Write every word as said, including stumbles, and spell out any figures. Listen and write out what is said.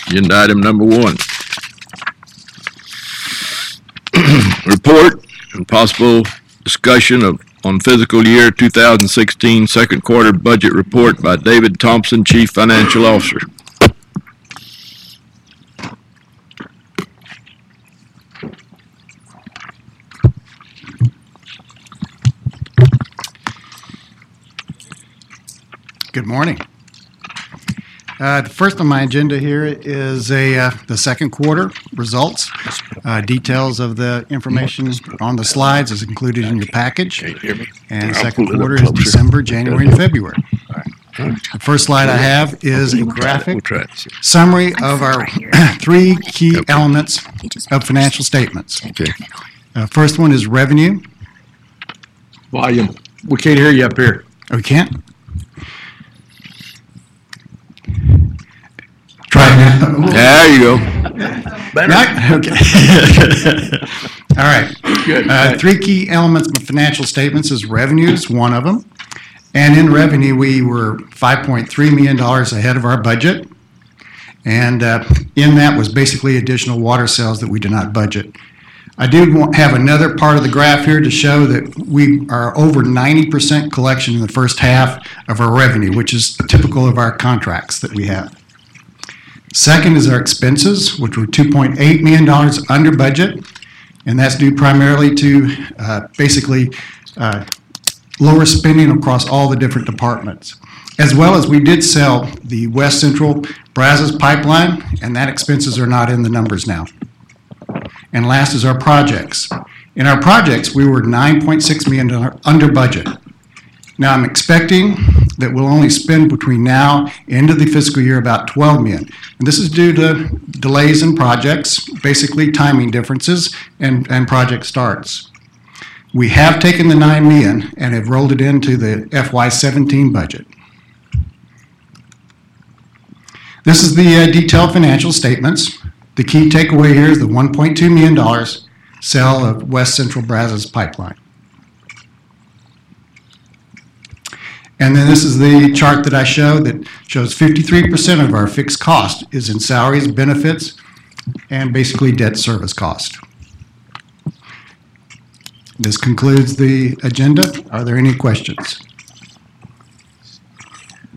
Agenda item number one. Report and possible discussion of on fiscal year two thousand sixteen second quarter budget report by David Thompson, Chief Financial Officer. Good morning. Uh, the first on my agenda here is a uh, the second quarter results. Uh, details of the information on the slides is included in your package. And the second quarter is December, January, and February. The first slide I have is a graphic summary of our three key elements of financial statements. Uh, first one is revenue. Volume. We can't hear you up here. Oh, we can't? Try it now. There you go. Better. Right? Okay. All right. Good. Uh, three key elements of financial statements is revenue is one of them. And in revenue, we were five point three million dollars ahead of our budget. And uh, in that was basically additional water sales that we did not budget. I do want, have another part of the graph here to show that we are over ninety percent collection in the first half of our revenue, which is typical of our contracts that we have. Second is our expenses, which were two point eight million dollars under budget, and that's due primarily to uh, basically uh, lower spending across all the different departments. As well as we did sell the West Central Brazos pipeline, and that expenses are not in the numbers now. And last is our projects. In our projects, we were nine point six million dollars under budget. Now, I'm expecting that we'll only spend between now and end of the fiscal year about twelve million dollars. And this is due to delays in projects, basically timing differences, and, and project starts. We have taken the nine million dollars and have rolled it into the F Y seventeen budget. This is the uh, detailed financial statements. The key takeaway here is the one point two million dollars sale of West Central Brazos pipeline. And then this is the chart that I showed that shows fifty-three percent of our fixed cost is in salaries, benefits, and basically debt service cost. This concludes the agenda. Are there any questions?